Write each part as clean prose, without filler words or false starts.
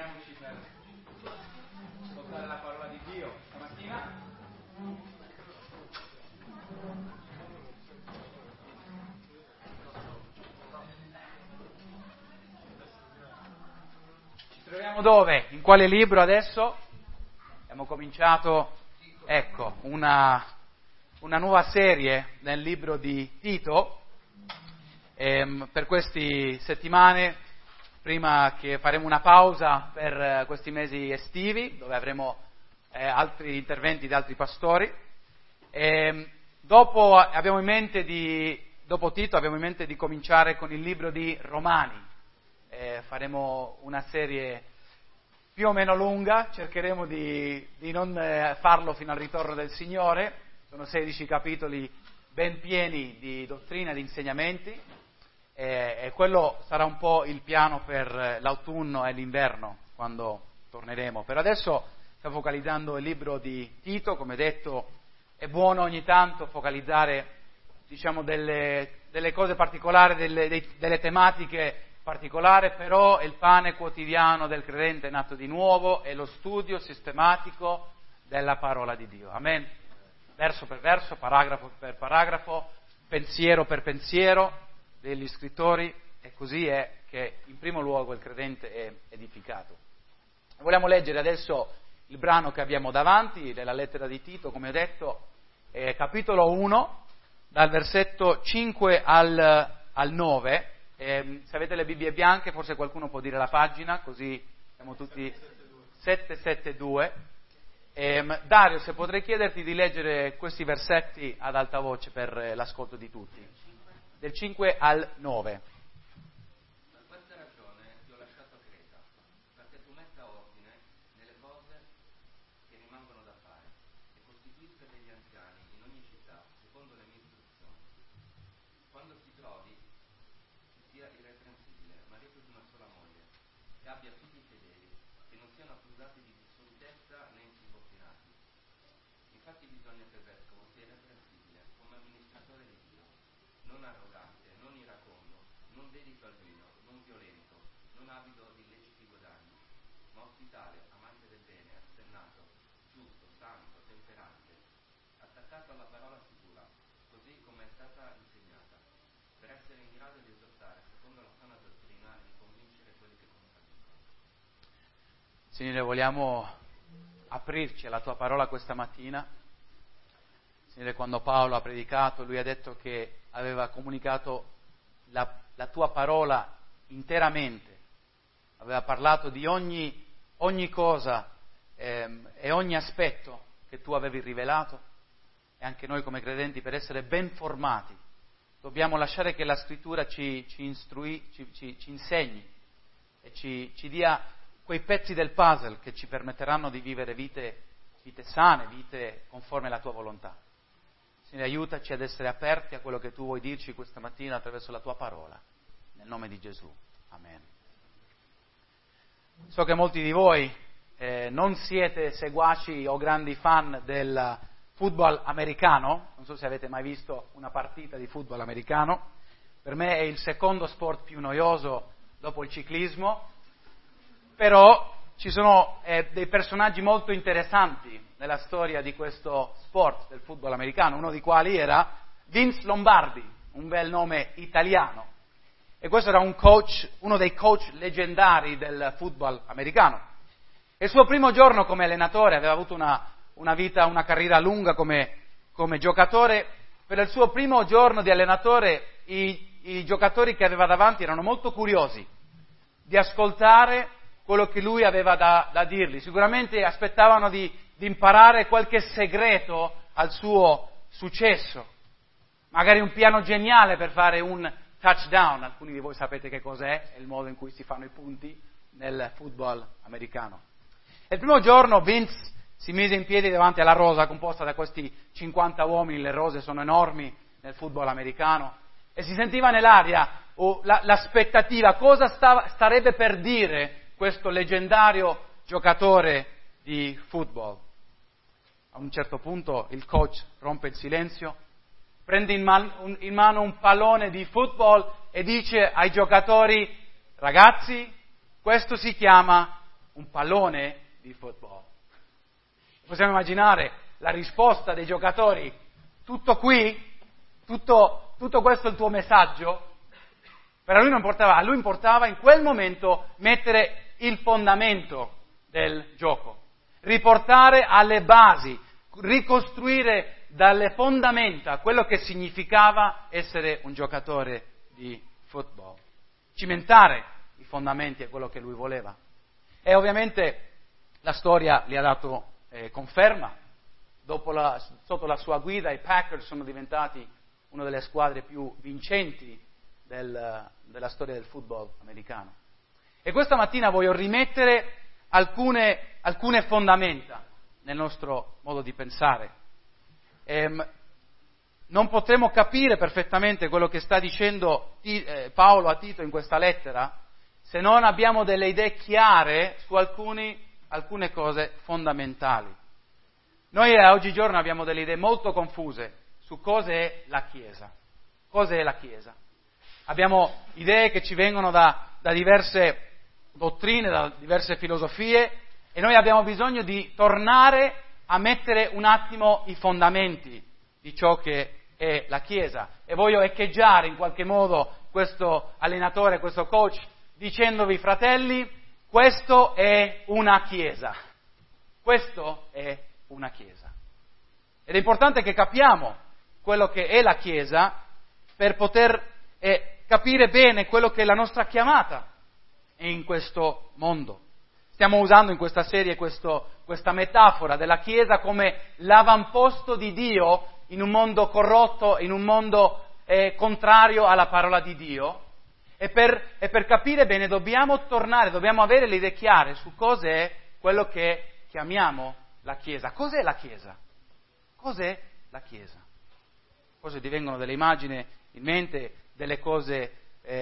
Ritroviamoci per ascoltare la parola di Dio stamattina. Ci troviamo dove? In quale libro adesso? Abbiamo cominciato, una nuova serie nel libro di Tito. Per queste settimane, prima che faremo una pausa per questi mesi estivi, dove avremo altri interventi di altri pastori, dopo Tito abbiamo in mente di cominciare con il libro di Romani. Faremo una serie più o meno lunga, cercheremo di non farlo fino al ritorno del Signore. Sono 16 capitoli ben pieni di dottrina e di insegnamenti, e quello sarà un po' il piano per l'autunno e l'inverno, quando torneremo. Per adesso stiamo focalizzando il libro di Tito. Come detto, è buono ogni tanto focalizzare, delle cose particolari, delle tematiche particolari, però il pane quotidiano del credente nato di nuovo è lo studio sistematico della parola di Dio. Amen. Verso per verso, paragrafo per paragrafo, pensiero per pensiero degli scrittori, e così è che in primo luogo il credente è edificato. Vogliamo leggere adesso il brano che abbiamo davanti, della lettera di Tito, come ho detto, capitolo 1, dal versetto 5 al 9. Se avete le Bibbie bianche, forse qualcuno può dire la pagina, così siamo tutti 772. Dario, se potrei chiederti di leggere questi versetti ad alta voce per l'ascolto di tutti, del 5 al 9. Per questa ragione ti ho lasciato a Creta, perché tu metta ordine nelle cose che rimangono da fare e costituisca degli anziani in ogni città, secondo le mie istruzioni. Quando ti trovi, sia irreprensibile, marito di una sola moglie, che abbia figli fedeli, che non siano accusati di dissolutezza né insubordinati. Infatti bisogna che il vescovo sia irreprensibile, come amministratore di Dio, non arrogante, non iracondo, non dedito al vino, non violento, non avido di illeciti guadagni, ma ospitale, amante del bene, assennato, giusto, santo, temperante, attaccato alla parola sicura, così come è stata insegnata, per essere in grado di esortare secondo la sana dottrina e di convincere quelli che contraddicono. Signore, vogliamo aprirci alla tua parola questa mattina. Signore, quando Paolo ha predicato, lui ha detto che aveva comunicato la tua parola interamente, aveva parlato di ogni cosa e ogni aspetto che tu avevi rivelato, e anche noi come credenti, per essere ben formati, dobbiamo lasciare che la Scrittura ci insegni e ci dia quei pezzi del puzzle che ci permetteranno di vivere vite sane, vite conforme alla tua volontà. Signore, aiutaci ad essere aperti a quello che tu vuoi dirci questa mattina attraverso la tua parola, nel nome di Gesù. Amen. So che molti di voi non siete seguaci o grandi fan del football americano. Non so se avete mai visto una partita di football americano. Per me è il secondo sport più noioso dopo il ciclismo, però ci sono dei personaggi molto interessanti nella storia di questo sport del football americano, uno dei quali era Vince Lombardi, un bel nome italiano, e questo era uno dei coach leggendari del football americano. E il suo primo giorno come allenatore, aveva avuto una carriera lunga come giocatore. Per il suo primo giorno di allenatore i giocatori che aveva davanti erano molto curiosi di ascoltare quello che lui aveva da dirgli. Sicuramente aspettavano di imparare qualche segreto al suo successo, magari un piano geniale per fare un touchdown. Alcuni di voi sapete che cos'è, è il modo in cui si fanno i punti nel football americano. E il primo giorno Vince si mise in piedi davanti alla rosa composta da questi 50 uomini. Le rose sono enormi nel football americano, e si sentiva nell'aria l'aspettativa, cosa starebbe per dire questo leggendario giocatore di football. A un certo punto il coach rompe il silenzio, prende in mano un pallone di football e dice ai giocatori: ragazzi, questo si chiama un pallone di football. Possiamo immaginare la risposta dei giocatori: tutto qui? Tutto questo è il tuo messaggio? Per lui non importava, a lui importava in quel momento mettere il fondamento del gioco, riportare alle basi, ricostruire dalle fondamenta quello che significava essere un giocatore di football, cimentare i fondamenti è quello che lui voleva. E ovviamente la storia gli ha dato conferma. Sotto la sua guida i Packers sono diventati una delle squadre più vincenti della storia del football americano. E questa mattina voglio rimettere alcune fondamenta nel nostro modo di pensare. Non potremo capire perfettamente quello che sta dicendo Paolo a Tito in questa lettera se non abbiamo delle idee chiare su alcune cose fondamentali. Noi oggigiorno abbiamo delle idee molto confuse su cosa è la Chiesa. Cosa è la Chiesa? Abbiamo idee che ci vengono da diverse dottrine, da diverse filosofie, e noi abbiamo bisogno di tornare a mettere un attimo i fondamenti di ciò che è la Chiesa. E voglio echeggiare in qualche modo questo allenatore, questo coach, dicendovi: fratelli, questo è una Chiesa. Questo è una Chiesa. Ed è importante che capiamo quello che è la Chiesa per poter capire bene quello che è la nostra chiamata in questo mondo. Stiamo usando in questa serie questa metafora della Chiesa come l'avamposto di Dio in un mondo corrotto, in un mondo contrario alla parola di Dio. E per capire bene dobbiamo avere le idee chiare su cos'è quello che chiamiamo la Chiesa. Cos'è la Chiesa? Cos'è la Chiesa? Forse ti vengono delle immagini in mente, delle cose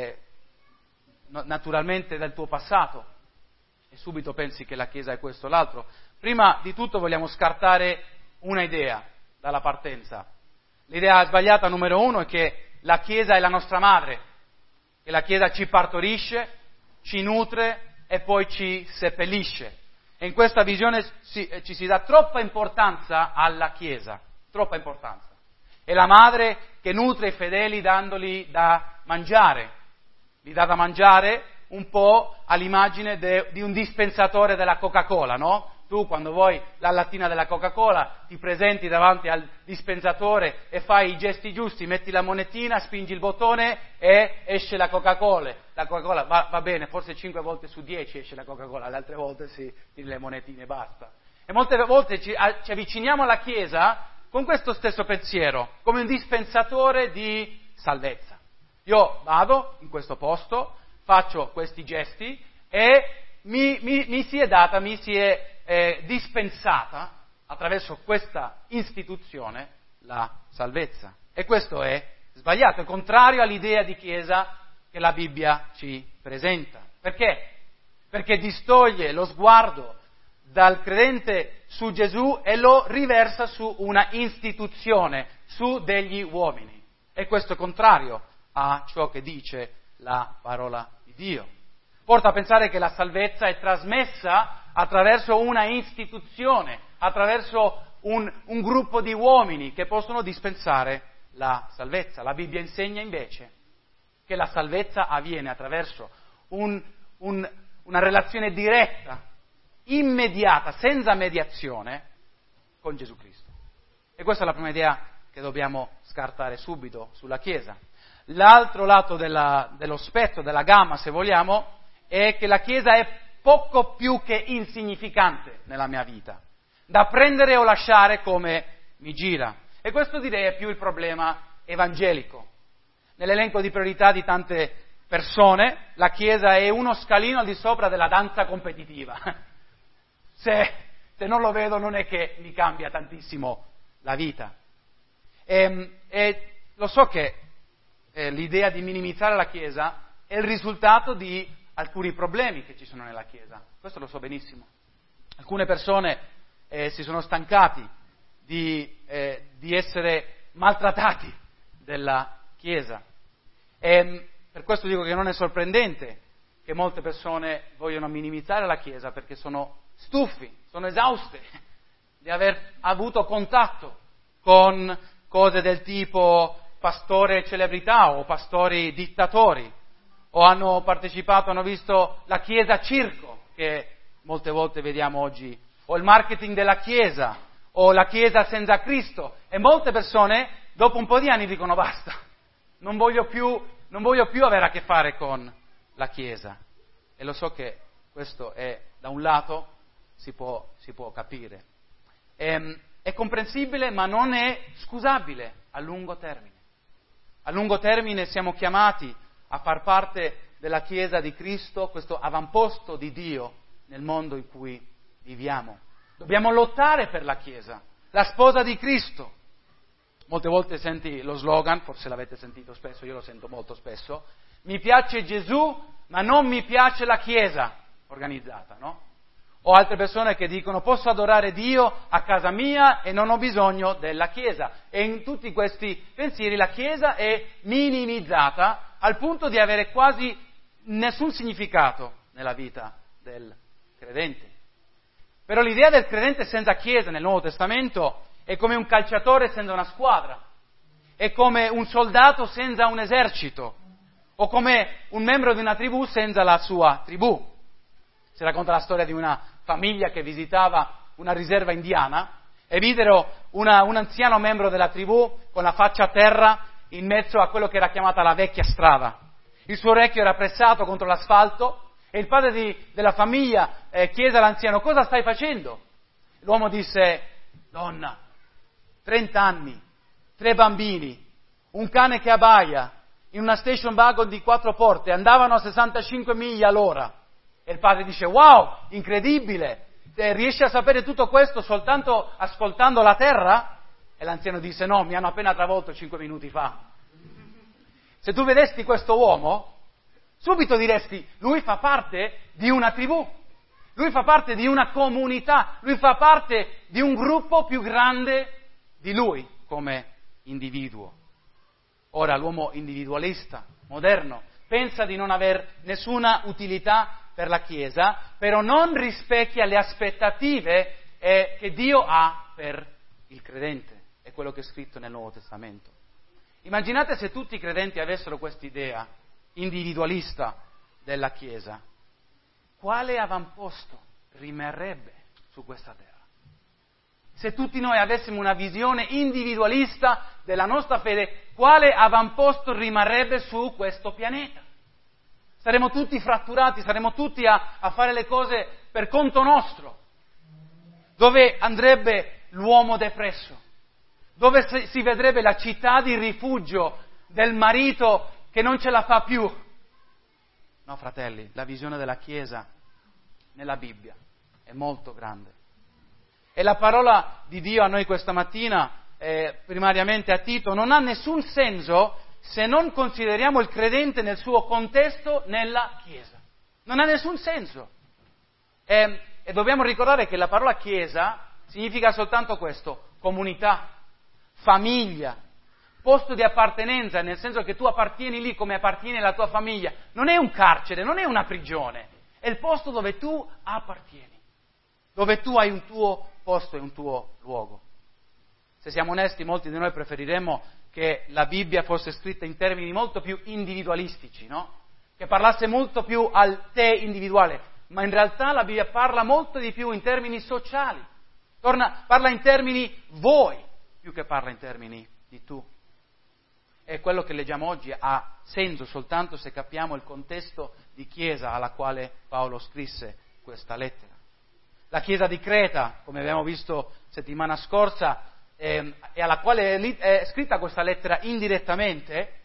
naturalmente del tuo passato, e subito pensi che la Chiesa è questo o l'altro. Prima di tutto vogliamo scartare una idea dalla partenza. L'idea sbagliata numero 1 è che la Chiesa è la nostra madre, che la Chiesa ci partorisce, ci nutre e poi ci seppellisce. E in questa visione ci si dà troppa importanza alla Chiesa, troppa importanza. È la madre che nutre i fedeli dandoli da mangiare. Li dà da mangiare un po' all'immagine di un dispensatore della Coca-Cola, no? Tu quando vuoi la lattina della Coca-Cola ti presenti davanti al dispensatore e fai i gesti giusti, metti la monetina, spingi il bottone e esce la Coca-Cola. La Coca-Cola va bene, forse 5 volte su 10 esce la Coca-Cola, le altre volte sì, le monetine basta. E molte volte ci avviciniamo alla Chiesa con questo stesso pensiero, come un dispensatore di salvezza. Io vado in questo posto, faccio questi gesti e mi si è dispensata attraverso questa istituzione la salvezza. E questo è sbagliato, è contrario all'idea di Chiesa che la Bibbia ci presenta. Perché? Perché distoglie lo sguardo dal credente su Gesù e lo riversa su una istituzione, su degli uomini. E questo è contrario a ciò che dice la parola di Dio. Porta a pensare che la salvezza è trasmessa attraverso una istituzione, attraverso un gruppo di uomini che possono dispensare la salvezza. La Bibbia insegna invece che la salvezza avviene attraverso una relazione diretta, immediata, senza mediazione, con Gesù Cristo. E questa è la prima idea che dobbiamo scartare subito sulla Chiesa. L'altro lato dello spettro, della gamma, se vogliamo, è che la Chiesa è poco più che insignificante nella mia vita, da prendere o lasciare come mi gira. E questo direi è più il problema evangelico. Nell'elenco di priorità di tante persone, la Chiesa è uno scalino al di sopra della danza competitiva. Se non lo vedo non è che mi cambia tantissimo la vita. E lo so che l'idea di minimizzare la Chiesa è il risultato di alcuni problemi che ci sono nella Chiesa. Questo lo so benissimo. Alcune persone si sono stancati di essere maltrattati della Chiesa. E per questo dico che non è sorprendente che molte persone vogliono minimizzare la Chiesa perché sono stufi, sono esauste di aver avuto contatto con cose del tipo pastore celebrità o pastori dittatori, o hanno partecipato, hanno visto la Chiesa circo, che molte volte vediamo oggi, o il marketing della Chiesa, o la Chiesa senza Cristo, e molte persone dopo un po' di anni dicono basta, non voglio più avere a che fare con la Chiesa. E lo so che questo è, da un lato, si può capire. È comprensibile, ma non è scusabile a lungo termine. A lungo termine siamo chiamati a far parte della Chiesa di Cristo, questo avamposto di Dio nel mondo in cui viviamo. Dobbiamo lottare per la Chiesa, la sposa di Cristo. Molte volte senti lo slogan, forse l'avete sentito spesso, io lo sento molto spesso, mi piace Gesù, ma non mi piace la Chiesa organizzata, no? O altre persone che dicono posso adorare Dio a casa mia e non ho bisogno della Chiesa. E in tutti questi pensieri la Chiesa è minimizzata al punto di avere quasi nessun significato nella vita del credente. Però l'idea del credente senza Chiesa nel Nuovo Testamento è come un calciatore senza una squadra, è come un soldato senza un esercito, o come un membro di una tribù senza la sua tribù. Si racconta la storia di una famiglia che visitava una riserva indiana e videro un anziano membro della tribù con la faccia a terra in mezzo a quello che era chiamata la vecchia strada. Il suo orecchio era pressato contro l'asfalto e il padre della famiglia chiese all'anziano cosa stai facendo? L'uomo disse, donna, 30 anni, 3 bambini, un cane che abbaia, in una station wagon di 4 porte, andavano a 65 miglia all'ora. E il padre dice, wow, incredibile, riesci a sapere tutto questo soltanto ascoltando la terra? E l'anziano disse, no, mi hanno appena travolto 5 minuti fa. Se tu vedesti questo uomo, subito diresti, lui fa parte di una tribù, lui fa parte di una comunità, lui fa parte di un gruppo più grande di lui come individuo. Ora l'uomo individualista, moderno, pensa di non aver nessuna utilità per la Chiesa, però non rispecchia le aspettative che Dio ha per il credente. È quello che è scritto nel Nuovo Testamento. Immaginate se tutti i credenti avessero quest'idea individualista della Chiesa. Quale avamposto rimarrebbe su questa terra? Se tutti noi avessimo una visione individualista della nostra fede, quale avamposto rimarrebbe su questo pianeta? Saremo tutti fratturati, saremo tutti a fare le cose per conto nostro. Dove andrebbe l'uomo depresso? Dove si vedrebbe la città di rifugio del marito che non ce la fa più? No, fratelli, la visione della Chiesa nella Bibbia è molto grande. E la parola di Dio a noi questa mattina, primariamente a Tito, non ha nessun senso se non consideriamo il credente nel suo contesto nella Chiesa. Non ha nessun senso. E dobbiamo ricordare che la parola Chiesa significa soltanto questo, comunità, famiglia, posto di appartenenza, nel senso che tu appartieni lì come appartiene la tua famiglia. Non è un carcere, non è una prigione, è il posto dove tu appartieni, dove tu hai un tuo posto e un tuo luogo. Se siamo onesti, molti di noi preferiremmo che la Bibbia fosse scritta in termini molto più individualistici, no? Che parlasse molto più al te individuale, ma in realtà la Bibbia parla molto di più in termini sociali, parla in termini voi, più che parla in termini di tu. E quello che leggiamo oggi ha senso soltanto se capiamo il contesto di Chiesa alla quale Paolo scrisse questa lettera. La Chiesa di Creta, come abbiamo visto settimana scorsa, e alla quale è scritta questa lettera indirettamente,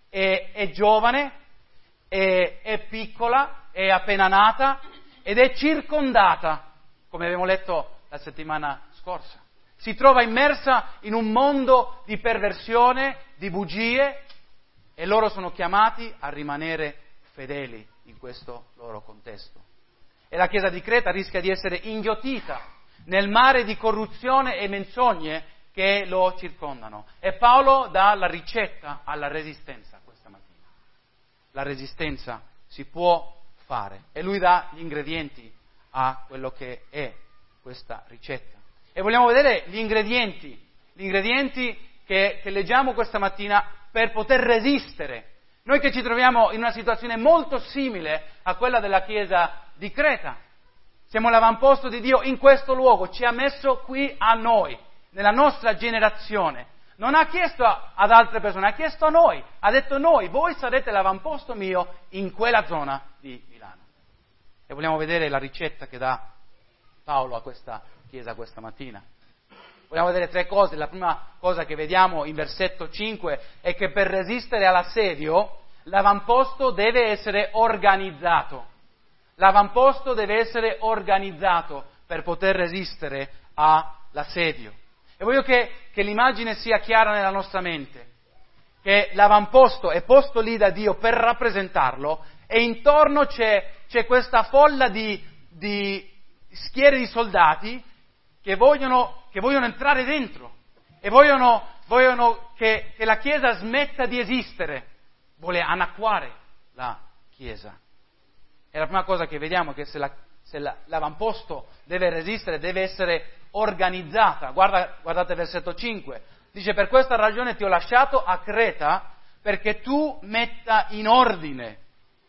è giovane, è piccola, è appena nata ed è circondata, come abbiamo letto la settimana scorsa. Si trova immersa in un mondo di perversione, di bugie, e loro sono chiamati a rimanere fedeli in questo loro contesto. E la Chiesa di Creta rischia di essere inghiottita nel mare di corruzione e menzogne che lo circondano. E Paolo dà la ricetta alla resistenza questa mattina. La resistenza si può fare. E lui dà gli ingredienti a quello che è questa ricetta. E vogliamo vedere gli ingredienti che leggiamo questa mattina per poter resistere. Noi che ci troviamo in una situazione molto simile a quella della Chiesa di Creta. Siamo l'avamposto di Dio in questo luogo, ci ha messo qui a noi, nella nostra generazione. Non ha chiesto ad altre persone, ha chiesto a noi, ha detto voi sarete l'avamposto mio in quella zona di Milano. E vogliamo vedere la ricetta che dà Paolo a questa Chiesa questa mattina. Vogliamo vedere 3 cose. La prima cosa che vediamo in versetto 5 è che per resistere all'assedio l'avamposto deve essere organizzato. L'avamposto deve essere organizzato per poter resistere all'assedio. E voglio che l'immagine sia chiara nella nostra mente, che l'avamposto è posto lì da Dio per rappresentarlo e intorno c'è questa folla di schiere di soldati che vogliono entrare dentro e vogliono che la Chiesa smetta di esistere, vuole annacquare la Chiesa. E la prima cosa che vediamo è che se l'avamposto deve resistere, deve essere organizzata. Guardate versetto 5. Dice: per questa ragione ti ho lasciato a Creta perché tu metta ordine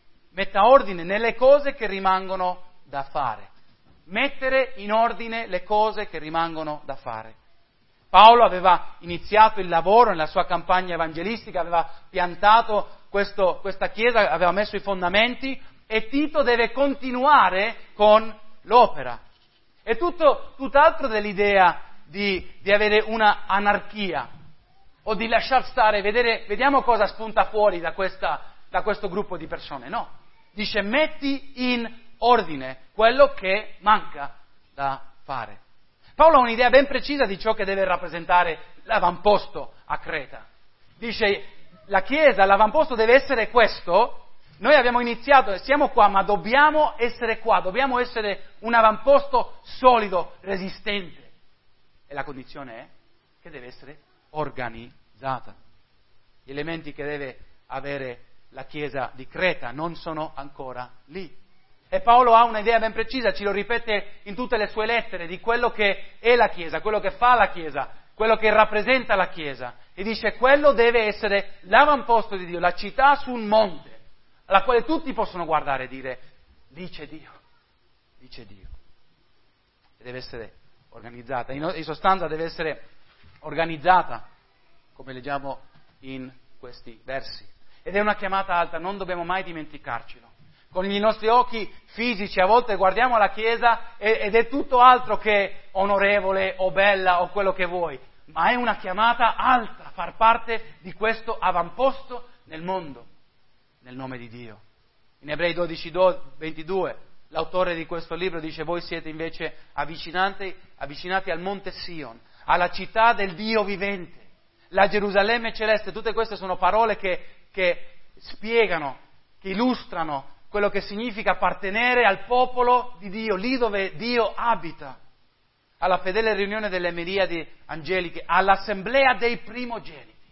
nelle cose che rimangono da fare. Mettere in ordine le cose che rimangono da fare. Paolo aveva iniziato il lavoro nella sua campagna evangelistica, aveva piantato questa chiesa, aveva messo i fondamenti, e Tito deve continuare con l'opera. È tutt'altro dell'idea di avere una anarchia o di lasciar stare, vediamo cosa spunta fuori da questo gruppo di persone. No, dice metti in ordine quello che manca da fare. Paolo ha un'idea ben precisa di ciò che deve rappresentare l'avamposto a Creta. Dice la Chiesa, l'avamposto deve essere questo. Noi abbiamo iniziato e siamo qua, ma dobbiamo essere qua, dobbiamo essere un avamposto solido, resistente. E la condizione è che deve essere organizzata. Gli elementi che deve avere la Chiesa di Creta non sono ancora lì. E Paolo ha un'idea ben precisa, ce lo ripete in tutte le sue lettere, di quello che è la Chiesa, quello che fa la Chiesa, quello che rappresenta la Chiesa. E dice quello deve essere l'avamposto di Dio, la città su un monte, alla quale tutti possono guardare e dire, dice Dio. E deve essere organizzata, in sostanza deve essere organizzata, come leggiamo in questi versi. Ed è una chiamata alta, non dobbiamo mai dimenticarcelo. Con i nostri occhi fisici a volte guardiamo la Chiesa ed è tutto altro che onorevole o bella o quello che vuoi, ma è una chiamata alta, far parte di questo avamposto nel mondo. Nel nome di Dio. In Ebrei 12:22 l'autore di questo libro dice: voi siete invece avvicinati al monte Sion, alla città del Dio vivente, la Gerusalemme celeste. Tutte queste sono parole che spiegano, che illustrano quello che significa appartenere al popolo di Dio, lì dove Dio abita, alla fedele riunione delle miriadi angeliche, all'assemblea dei primogeniti,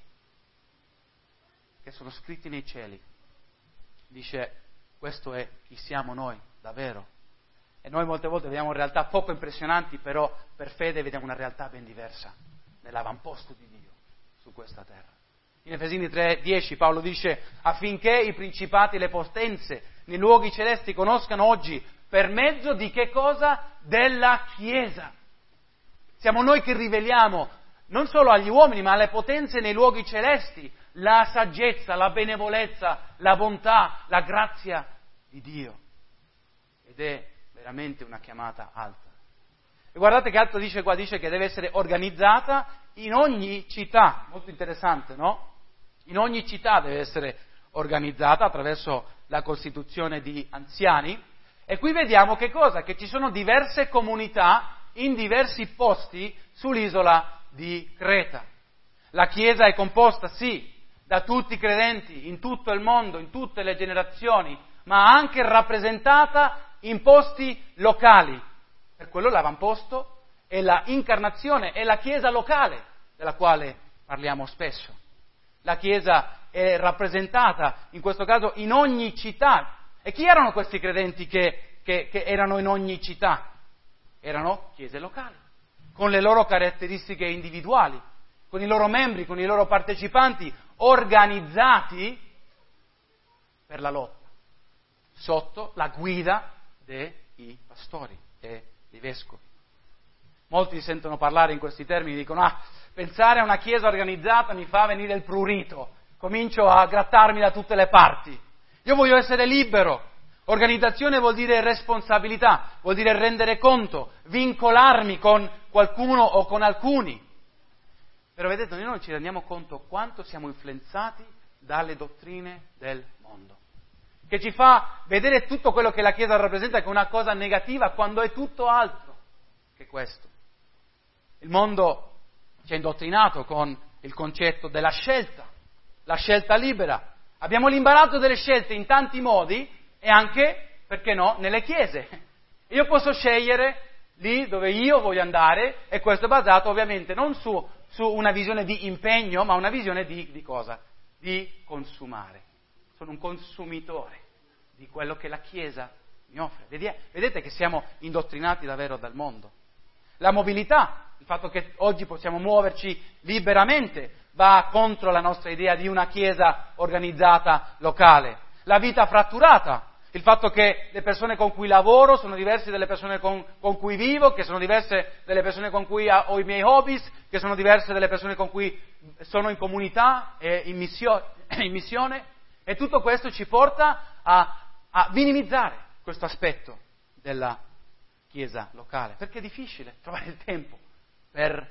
che sono scritti nei cieli. Dice, questo è chi siamo noi, davvero. E noi molte volte vediamo realtà poco impressionanti, però per fede vediamo una realtà ben diversa, nell'avamposto di Dio, su questa terra. In Efesini 3:10 Paolo dice, affinché i principati e le potenze nei luoghi celesti conoscano oggi, per mezzo di che cosa? Della Chiesa. Siamo noi che riveliamo, non solo agli uomini, ma alle potenze nei luoghi celesti, la saggezza, la benevolenza, la bontà, la grazia di Dio. Ed è veramente una chiamata alta. E guardate che altro dice qua, dice che deve essere organizzata in ogni città. Molto interessante, no? In ogni città deve essere organizzata attraverso la costituzione di anziani. E qui vediamo che cosa? Che ci sono diverse comunità in diversi posti sull'isola di Creta. La Chiesa è composta, sì, da tutti i credenti in tutto il mondo, in tutte le generazioni, ma anche rappresentata in posti locali. Per quello l'avamposto è la incarnazione, è la Chiesa locale, della quale parliamo spesso. La Chiesa è rappresentata, in questo caso, in ogni città. E chi erano questi credenti che erano in ogni città? Erano chiese locali, con le loro caratteristiche individuali, con i loro membri, con i loro partecipanti, organizzati per la lotta, sotto la guida dei pastori e dei vescovi. Molti sentono parlare in questi termini, dicono, pensare a una chiesa organizzata mi fa venire il prurito, comincio a grattarmi da tutte le parti. Io voglio essere libero. Organizzazione vuol dire responsabilità, vuol dire rendere conto, vincolarmi con qualcuno o con alcuni. Però vedete, noi non ci rendiamo conto quanto siamo influenzati dalle dottrine del mondo, che ci fa vedere tutto quello che la Chiesa rappresenta come una cosa negativa quando è tutto altro che questo. Il mondo ci ha indottrinato con il concetto della scelta, la scelta libera. Abbiamo l'imbarazzo delle scelte in tanti modi e anche, perché no, nelle chiese. Io posso scegliere lì dove io voglio andare e questo è basato ovviamente non su una visione di impegno, ma una visione di cosa? Di consumare. Sono un consumitore di quello che la Chiesa mi offre. Vedete che siamo indottrinati davvero dal mondo. La mobilità, il fatto che oggi possiamo muoverci liberamente, va contro la nostra idea di una Chiesa organizzata locale. La vita fratturata, il fatto che le persone con cui lavoro sono diverse dalle persone con cui vivo, che sono diverse dalle persone con cui ho i miei hobbies, che sono diverse dalle persone con cui sono in comunità e in missione, e tutto questo ci porta a minimizzare questo aspetto della Chiesa locale, perché è difficile trovare il tempo per,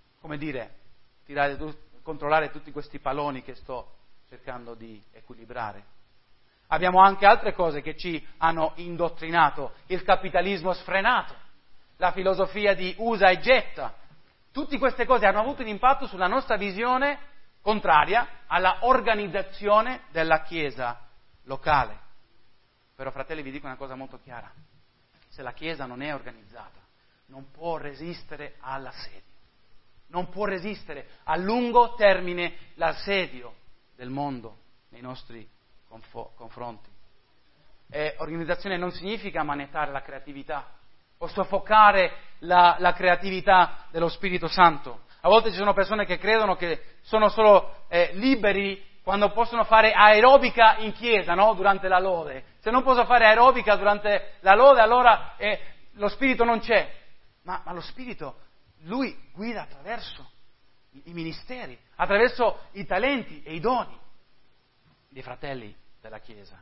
controllare tutti questi palloni che sto cercando di equilibrare. Abbiamo anche altre cose che ci hanno indottrinato, il capitalismo sfrenato, la filosofia di usa e getta. Tutte queste cose hanno avuto un impatto sulla nostra visione contraria alla organizzazione della Chiesa locale. Però, fratelli, vi dico una cosa molto chiara. Se la Chiesa non è organizzata, non può resistere all'assedio. Non può resistere a lungo termine l'assedio del mondo nei nostri confronti. Organizzazione non significa manettare la creatività o soffocare la creatività dello Spirito Santo. A volte ci sono persone che credono che sono solo liberi quando possono fare aerobica in chiesa, no? Durante la lode. Se non posso fare aerobica durante la lode, allora lo Spirito non c'è. Ma lo Spirito, Lui guida attraverso i ministeri, attraverso i talenti e i doni dei fratelli della Chiesa.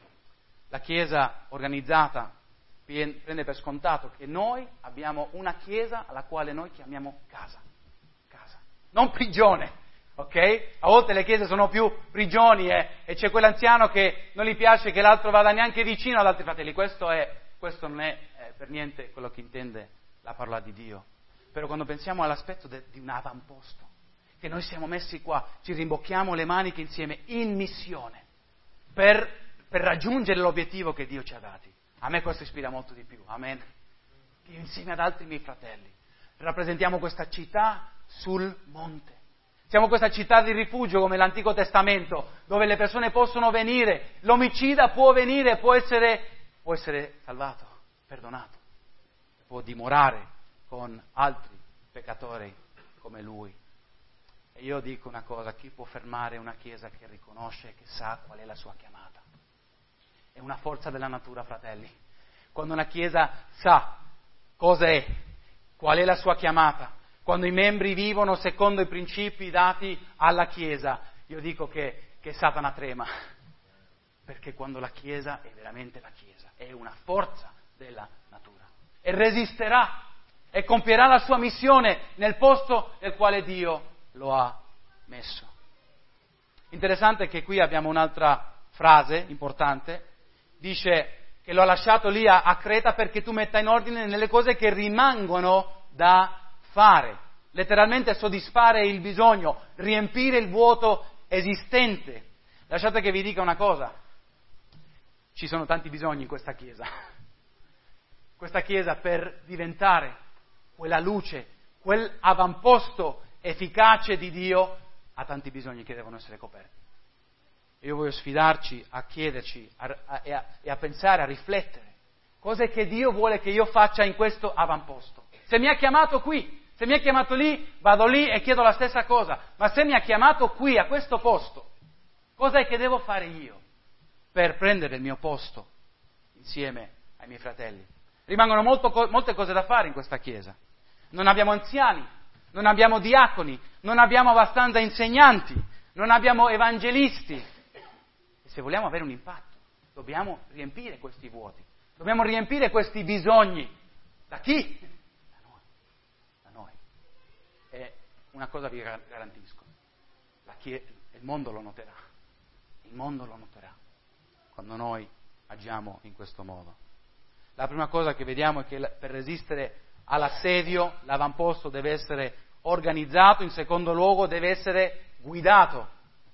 La Chiesa organizzata prende per scontato che noi abbiamo una Chiesa alla quale noi chiamiamo casa, non prigione, ok? A volte le chiese sono più prigioni e c'è quell'anziano che non gli piace che l'altro vada neanche vicino ad altri fratelli. Questo non è per niente quello che intende la parola di Dio. Però quando pensiamo all'aspetto di un avamposto, che noi siamo messi qua, ci rimbocchiamo le maniche insieme in missione per raggiungere l'obiettivo che Dio ci ha dati. A me questo ispira molto di più, amen. Io insieme ad altri miei fratelli rappresentiamo questa città sul monte. Siamo questa città di rifugio come l'Antico Testamento, dove le persone possono venire, l'omicida può venire, può essere salvato, perdonato, può dimorare con altri peccatori come lui. E io dico una cosa, chi può fermare una Chiesa che riconosce e che sa qual è la sua chiamata? È una forza della natura, fratelli. Quando una Chiesa sa cosa è, qual è la sua chiamata, quando i membri vivono secondo i principi dati alla Chiesa, io dico che Satana trema. Perché quando la Chiesa è veramente la Chiesa, è una forza della natura. E resisterà e compierà la sua missione nel posto nel quale Dio lo ha messo. Interessante che qui abbiamo un'altra frase importante, dice che lo ha lasciato lì a Creta perché tu metta in ordine nelle cose che rimangono da fare, letteralmente soddisfare il bisogno, riempire il vuoto esistente. Lasciate che vi dica una cosa, ci sono tanti bisogni in questa Chiesa. Questa Chiesa per diventare quella luce, quell'avamposto efficace di Dio, ha tanti bisogni che devono essere coperti. Io voglio sfidarci a chiederci e a pensare, a riflettere. Cos'è che Dio vuole che io faccia in questo avamposto? Se mi ha chiamato qui, se mi ha chiamato lì, vado lì e chiedo la stessa cosa. Ma se mi ha chiamato qui, a questo posto, cos'è che devo fare io per prendere il mio posto insieme ai miei fratelli? Rimangono molte cose da fare in questa Chiesa. Non abbiamo anziani, non abbiamo diaconi, non abbiamo abbastanza insegnanti, non abbiamo evangelisti. E se vogliamo avere un impatto, dobbiamo riempire questi vuoti, dobbiamo riempire questi bisogni. Da chi? Da noi. E una cosa vi garantisco, il mondo lo noterà. Il mondo lo noterà quando noi agiamo in questo modo. La prima cosa che vediamo è che per resistere all'assedio l'avamposto deve essere organizzato, in secondo luogo deve essere guidato.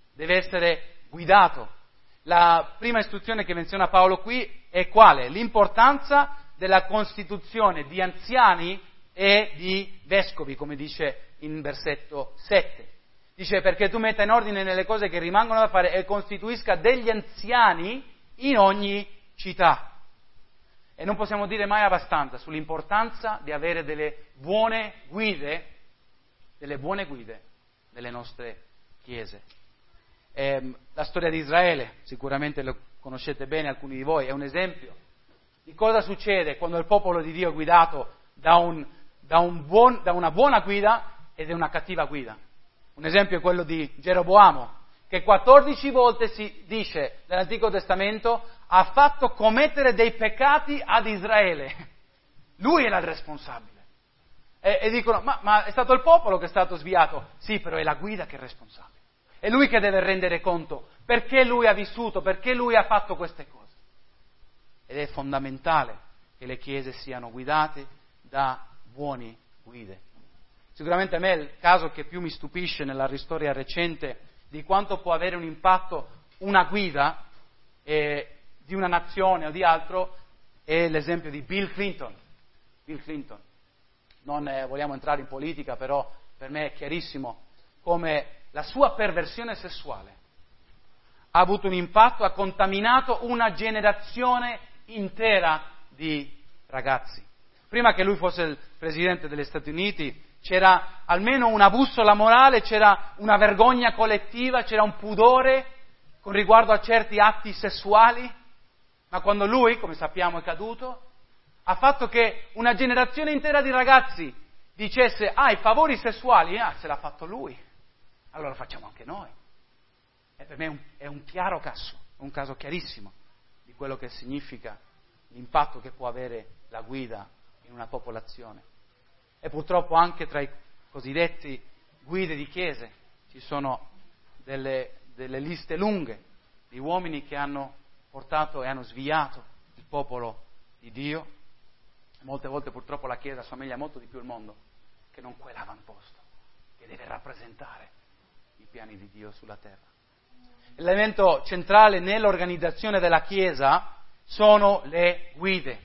La prima istruzione che menziona Paolo qui è quale? L'importanza della costituzione di anziani e di vescovi, come dice in versetto 7. Dice: perché tu metta in ordine nelle cose che rimangono da fare e costituisca degli anziani in ogni città. E non possiamo dire mai abbastanza sull'importanza di avere delle buone guide nelle nostre chiese. La storia di Israele, sicuramente lo conoscete bene alcuni di voi, è un esempio di cosa succede quando il popolo di Dio è guidato da una buona guida e da una cattiva guida. Un esempio è quello di Geroboamo, che 14 volte si dice nell'Antico Testamento ha fatto commettere dei peccati ad Israele. Lui era il responsabile. E dicono, ma è stato il popolo che è stato sviato? Sì, però è la guida che è responsabile. È lui che deve rendere conto perché lui ha vissuto, perché lui ha fatto queste cose. Ed è fondamentale che le chiese siano guidate da buone guide. Sicuramente a me il caso che più mi stupisce nella storia recente di quanto può avere un impatto una guida di una nazione o di altro è l'esempio di Bill Clinton. Bill Clinton. Non vogliamo entrare in politica, però per me è chiarissimo come la sua perversione sessuale ha avuto un impatto, ha contaminato una generazione intera di ragazzi. Prima che lui fosse il presidente degli Stati Uniti c'era almeno una bussola morale, c'era una vergogna collettiva, c'era un pudore con riguardo a certi atti sessuali, ma quando lui, come sappiamo, è caduto, ha fatto che una generazione intera di ragazzi dicesse: i favori sessuali, se l'ha fatto lui, allora lo facciamo anche noi. E per me è un chiaro caso, un caso chiarissimo di quello che significa l'impatto che può avere la guida in una popolazione. E purtroppo anche tra i cosiddetti guide di chiese ci sono delle liste lunghe di uomini che hanno portato e hanno sviato il popolo di Dio. Molte volte purtroppo la Chiesa assomiglia molto di più al mondo che non quell'avamposto che deve rappresentare i piani di Dio sulla terra. L'elemento centrale nell'organizzazione della Chiesa sono le guide.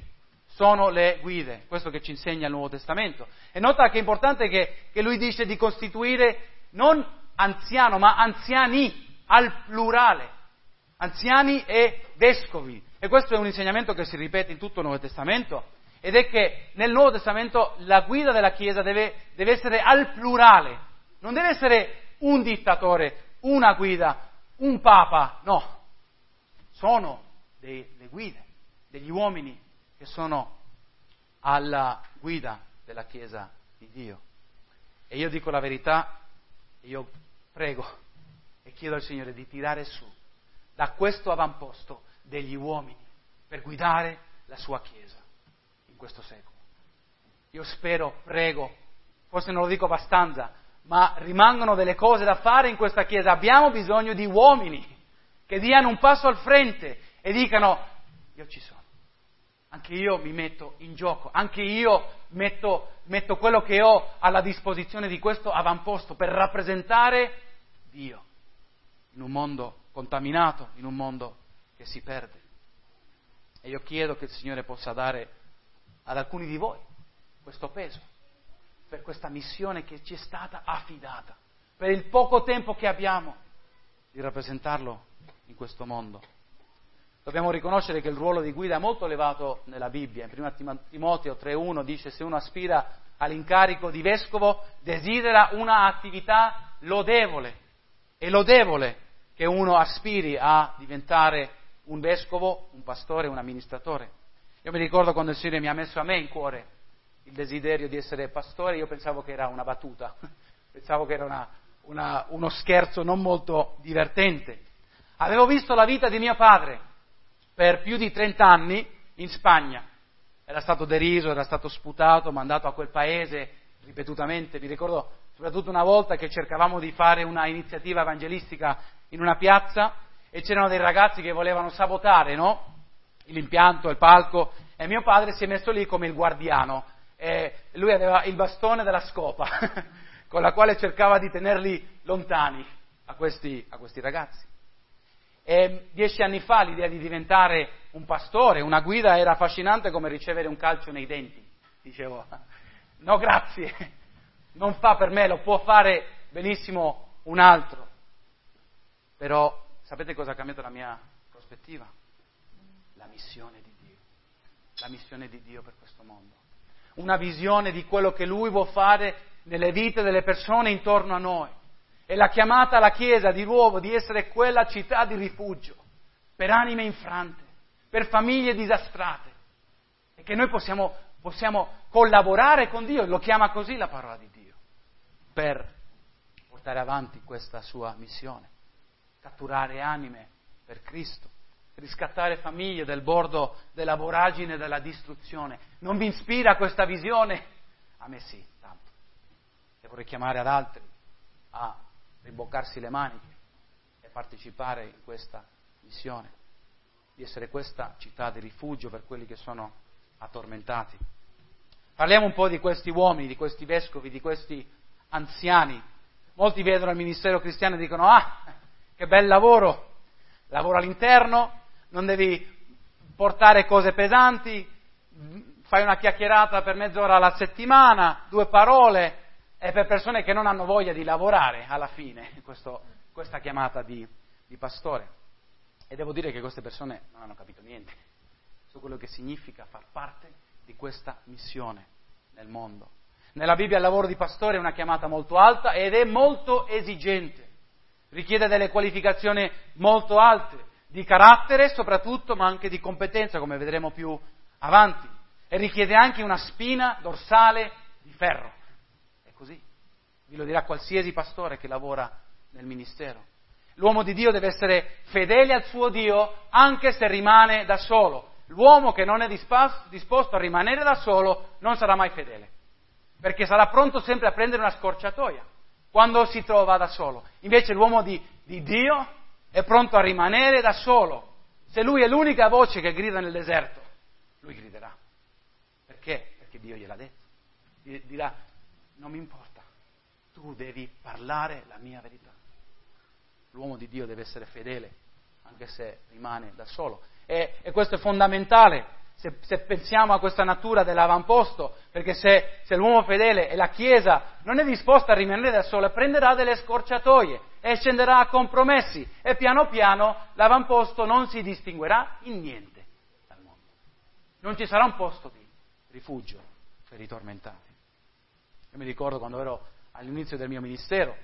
Questo che ci insegna il Nuovo Testamento. E nota che è importante che lui dice di costituire non anziano, ma anziani, al plurale, anziani e vescovi. E questo è un insegnamento che si ripete in tutto il Nuovo Testamento, ed è che nel Nuovo Testamento la guida della Chiesa deve essere al plurale, non deve essere un dittatore, una guida, un papa, no, sono le guide, degli uomini che sono alla guida della Chiesa di Dio. E io dico la verità, io prego e chiedo al Signore di tirare su da questo avamposto degli uomini per guidare la sua Chiesa in questo secolo. Io spero, prego, forse non lo dico abbastanza, ma rimangono delle cose da fare in questa Chiesa. Abbiamo bisogno di uomini che diano un passo al frente e dicano: io ci sono, anche io mi metto in gioco, anche io metto quello che ho alla disposizione di questo avamposto per rappresentare Dio in un mondo contaminato, in un mondo che si perde. E io chiedo che il Signore possa dare ad alcuni di voi questo peso per questa missione che ci è stata affidata, per il poco tempo che abbiamo di rappresentarlo in questo mondo. Dobbiamo riconoscere che il ruolo di guida è molto elevato nella Bibbia. In 1 Timoteo 3,1 dice: se uno aspira all'incarico di vescovo, desidera una attività lodevole. È lodevole che uno aspiri a diventare un vescovo, un pastore, un amministratore. Io mi ricordo quando il Signore mi ha messo a me in cuore il desiderio di essere pastore, io pensavo che era una battuta, pensavo che era uno scherzo non molto divertente. Avevo visto la vita di mio padre per più di 30 anni in Spagna. Era stato deriso, era stato sputato, mandato a quel paese ripetutamente. Mi ricordo soprattutto una volta che cercavamo di fare una iniziativa evangelistica in una piazza e c'erano dei ragazzi che volevano sabotare, no? L'impianto, il palco, e mio padre si è messo lì come il guardiano. E lui aveva il bastone della scopa con la quale cercava di tenerli lontani a questi ragazzi. E 10 anni fa l'idea di diventare un pastore, una guida, era affascinante come ricevere un calcio nei denti. Dicevo, no grazie, non fa per me, lo può fare benissimo un altro. Però sapete cosa ha cambiato la mia prospettiva? La missione di Dio. La missione di Dio per questo mondo. Una visione di quello che Lui vuol fare nelle vite delle persone intorno a noi. E la chiamata alla Chiesa di nuovo di essere quella città di rifugio per anime infrante, per famiglie disastrate, e che noi possiamo collaborare con Dio, lo chiama così la parola di Dio, per portare avanti questa sua missione, catturare anime per Cristo, riscattare famiglie dal bordo della voragine e della distruzione. Non vi ispira questa visione? A me sì, tanto. E vorrei chiamare ad altri a rimboccarsi le maniche e partecipare in questa missione, di essere questa città di rifugio per quelli che sono addormentati. Parliamo un po' di questi uomini, di questi vescovi, di questi anziani. Molti vedono il ministero cristiano e dicono: ah, che bel lavoro all'interno, non devi portare cose pesanti, fai una chiacchierata per mezz'ora alla settimana, 2 parole, e per persone che non hanno voglia di lavorare alla fine, questa chiamata di pastore. E devo dire che queste persone non hanno capito niente su quello che significa far parte di questa missione nel mondo. Nella Bibbia il lavoro di pastore è una chiamata molto alta ed è molto esigente, richiede delle qualificazioni molto alte, di carattere soprattutto, ma anche di competenza, come vedremo più avanti, e richiede anche una spina dorsale di ferro. Così, vi lo dirà qualsiasi pastore che lavora nel ministero. L'uomo di Dio deve essere fedele al suo Dio anche se rimane da solo. L'uomo che non è disposto a rimanere da solo non sarà mai fedele, perché sarà pronto sempre a prendere una scorciatoia quando si trova da solo. Invece l'uomo di Dio è pronto a rimanere da solo. Se lui è l'unica voce che grida nel deserto, lui griderà. Perché? Perché Dio gliel'ha detto. Dirà: non mi importa, tu devi parlare la mia verità. L'uomo di Dio deve essere fedele, anche se rimane da solo. E questo è fondamentale, se pensiamo a questa natura dell'avamposto, perché se l'uomo fedele e la Chiesa non è disposta a rimanere da sola, prenderà delle scorciatoie e scenderà a compromessi, e piano piano l'avamposto non si distinguerà in niente dal mondo. Non ci sarà un posto di rifugio per i tormentati. Io mi ricordo quando ero all'inizio del mio ministero,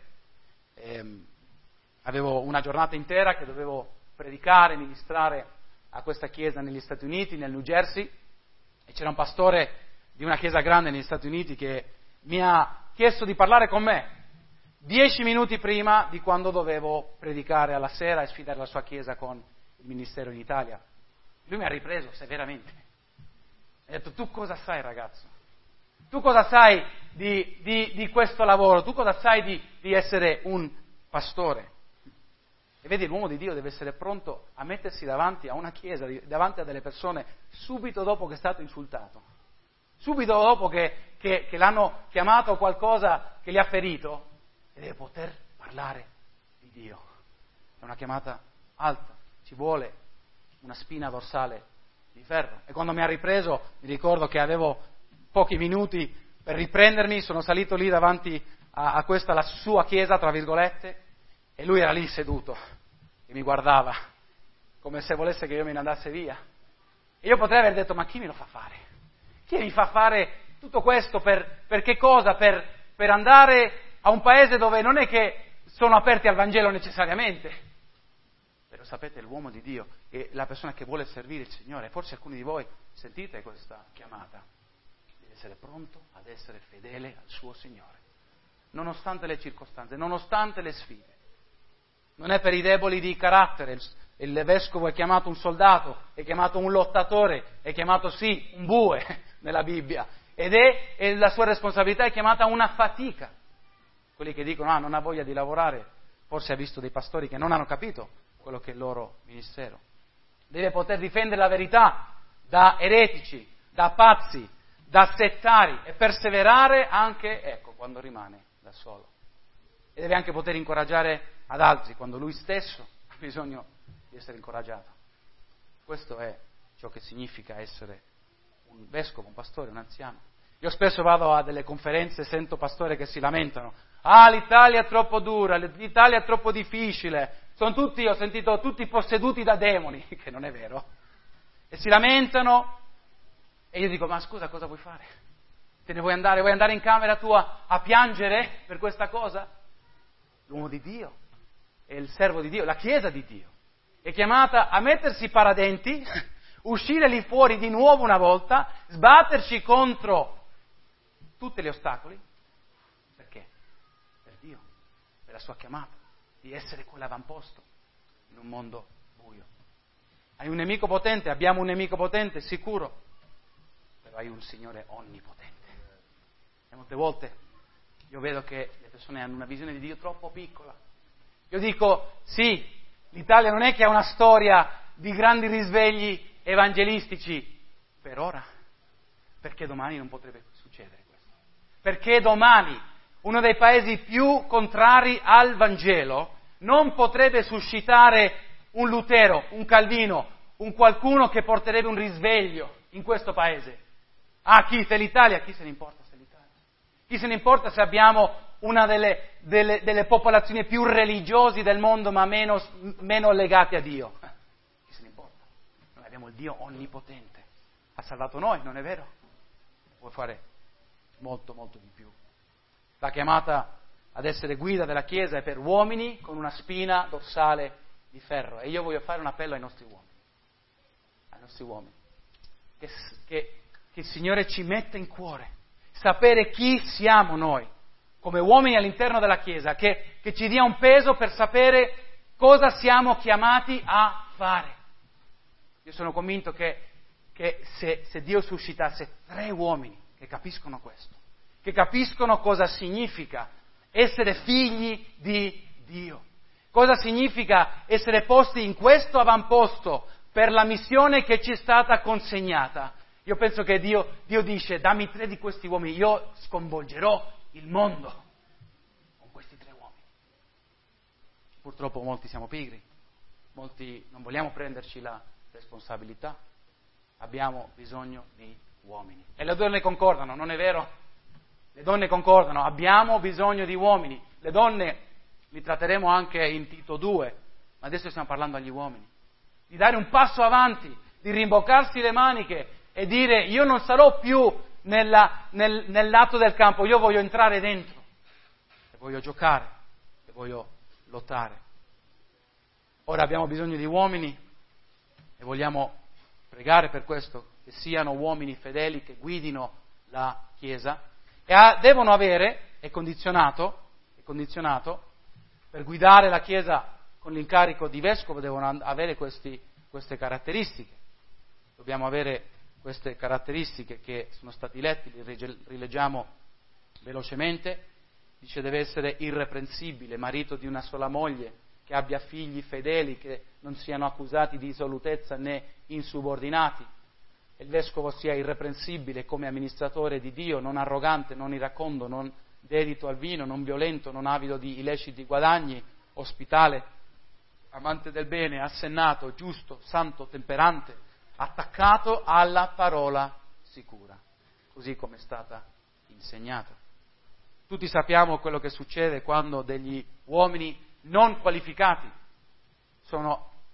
avevo una giornata intera che dovevo predicare, ministrare a questa chiesa negli Stati Uniti, nel New Jersey, e c'era un pastore di una chiesa grande negli Stati Uniti che mi ha chiesto di parlare con me 10 minuti prima di quando dovevo predicare alla sera e sfidare la sua chiesa con il ministero in Italia. Lui mi ha ripreso severamente. Ha detto: tu cosa sai, ragazzo? Tu cosa sai di questo lavoro? Tu cosa sai di essere un pastore? E vedi, l'uomo di Dio deve essere pronto a mettersi davanti a una chiesa, davanti a delle persone, subito dopo che è stato insultato, subito dopo che l'hanno chiamato qualcosa che gli ha ferito, e deve poter parlare di Dio. È una chiamata alta, ci vuole una spina dorsale di ferro. E quando mi ha ripreso, mi ricordo che avevo pochi minuti per riprendermi, sono salito lì davanti a questa, la sua chiesa, tra virgolette, e lui era lì seduto e mi guardava come se volesse che io me ne andassi via. E io potrei aver detto, ma chi me lo fa fare? Chi mi fa fare tutto questo per che cosa? Per andare a un paese dove non è che sono aperti al Vangelo necessariamente. Però sapete, l'uomo di Dio è la persona che vuole servire il Signore. Forse alcuni di voi sentite questa chiamata. Deve essere pronto ad essere fedele al suo Signore, nonostante le circostanze, nonostante le sfide. Non è per i deboli di carattere. Il vescovo è chiamato un soldato, è chiamato un lottatore, è chiamato sì un bue nella Bibbia, e la sua responsabilità è chiamata una fatica. Quelli che dicono non ha voglia di lavorare, forse ha visto dei pastori che non hanno capito quello che è il loro ministero. Deve poter difendere la verità da eretici, da pazzi, da settari e perseverare anche, quando rimane da solo. E deve anche poter incoraggiare ad altri quando lui stesso ha bisogno di essere incoraggiato. Questo è ciò che significa essere un vescovo, un pastore, un anziano. Io spesso vado a delle conferenze e sento pastori che si lamentano. L'Italia è troppo dura, l'Italia è troppo difficile. Ho sentito tutti posseduti da demoni, che non è vero. E si lamentano e io dico, ma scusa, cosa vuoi fare? Te ne vuoi andare? Vuoi andare in camera tua a piangere per questa cosa? L'uomo di Dio è il servo di Dio, la Chiesa di Dio. È chiamata a mettersi i paradenti, uscire lì fuori di nuovo una volta, sbatterci contro tutti gli ostacoli. Perché? Per Dio, per la sua chiamata, di essere quell'avamposto in un mondo buio. Hai un nemico potente, abbiamo un nemico potente, sicuro, però hai un Signore onnipotente. E molte volte io vedo che le persone hanno una visione di Dio troppo piccola. Io dico, sì, l'Italia non è che ha una storia di grandi risvegli evangelistici per ora, perché domani non potrebbe succedere questo. Perché domani uno dei paesi più contrari al Vangelo non potrebbe suscitare un Lutero, un Calvino, un qualcuno che porterebbe un risveglio in questo paese. Chi se l'Italia? Chi se ne importa se l'Italia? Chi se ne importa se abbiamo una delle popolazioni più religiose del mondo ma meno legate a Dio? Chi se ne importa? Noi abbiamo il Dio onnipotente. Ha salvato noi, non è vero? Può fare molto, molto di più. La chiamata ad essere guida della Chiesa è per uomini con una spina dorsale di ferro. E io voglio fare un appello ai nostri uomini, che il Signore ci metta in cuore, sapere chi siamo noi, come uomini all'interno della Chiesa, che ci dia un peso per sapere cosa siamo chiamati a fare. Io sono convinto che se Dio suscitasse 3 uomini che capiscono questo, che capiscono cosa significa essere figli di Dio, cosa significa essere posti in questo avamposto per la missione che ci è stata consegnata, io penso che Dio dice, dammi 3 di questi uomini, io sconvolgerò il mondo con questi 3 uomini. Purtroppo molti siamo pigri, molti non vogliamo prenderci la responsabilità, abbiamo bisogno di uomini. E le donne concordano, non è vero? Le donne concordano, abbiamo bisogno di uomini. Le donne li tratteremo anche in Tito 2, ma adesso stiamo parlando agli uomini. Di dare un passo avanti, di rimboccarsi le maniche e dire io non sarò più nel lato del campo, io voglio entrare dentro, e voglio giocare, e voglio lottare. Ora abbiamo bisogno di uomini e vogliamo pregare per questo, che siano uomini fedeli, che guidino la Chiesa, e devono avere, è condizionato, per guidare la Chiesa con l'incarico di vescovo devono avere queste caratteristiche. Dobbiamo avere queste caratteristiche che sono stati letti, li rileggiamo velocemente. Dice deve essere irreprensibile, marito di una sola moglie, che abbia figli fedeli, che non siano accusati di dissolutezza né insubordinati. Il vescovo sia irreprensibile come amministratore di Dio, non arrogante, non iracondo, non dedito al vino, non violento, non avido di illeciti guadagni, ospitale, amante del bene, assennato, giusto, santo, temperante, attaccato alla parola sicura, così come è stata insegnata. Tutti sappiamo quello che succede quando degli uomini non qualificati sono